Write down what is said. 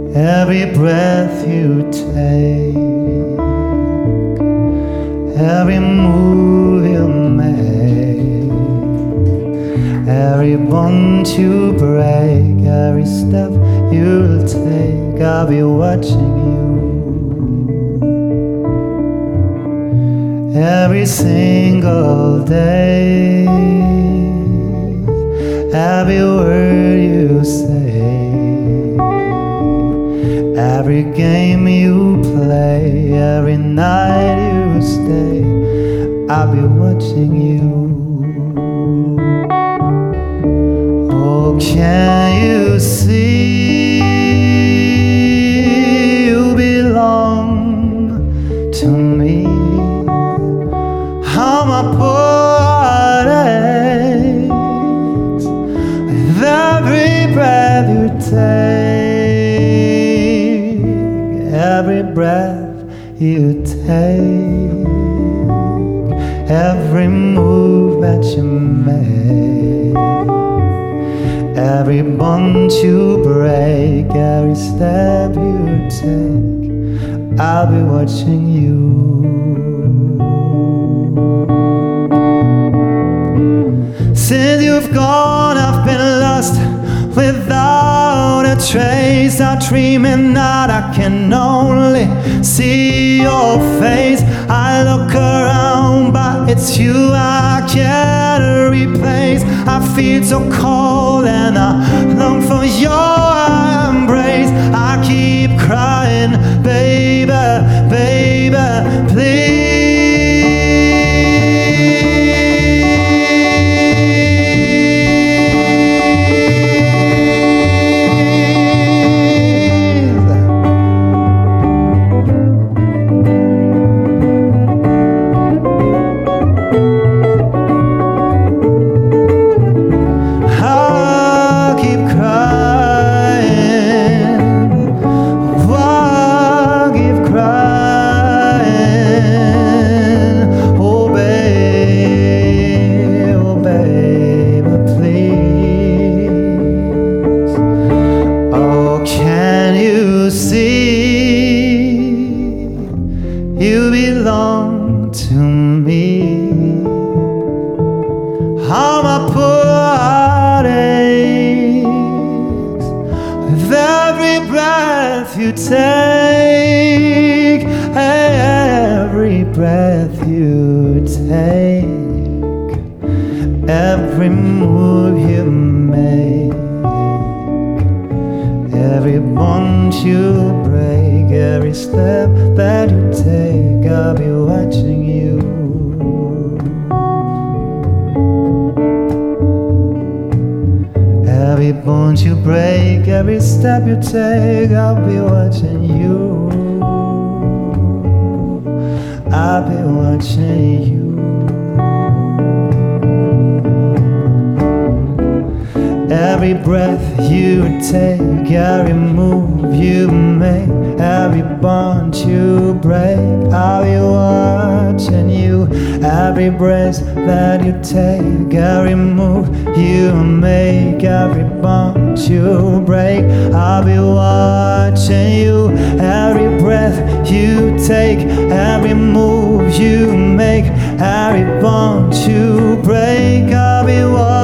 Every breath you take, every move you make, every bond you break, every step you'll take, I'll be watching you. Every single day, every word you say, every game you play, every night you stay, I'll be watching you. Oh, can you see you belong to me? How my poor heart aches with every breath you take, every breath you take, every move that you make, every bond you break, every step you take, I'll be watching you. Since you've gone, I've been lost without a trace. I dream at night, I can only see your face. I look around, but it's you I can't replace. I feel so cold and I long for your embrace. I keep crying, baby, baby, please. You belong to me. How my poor heart aches with every breath you take, every breath you take, every move you make, every bond you break, every step that you take, I'll be watching you. Every bond you break, every step you take, I'll be watching you. I'll be watching you. Every breath you take, every move you make, every bond you break, I'll be watching you. Every breath that you take, every move you make, every bond you break, I'll be watching you. Every breath you take, every move you make, every bond you break, I'll be watching you.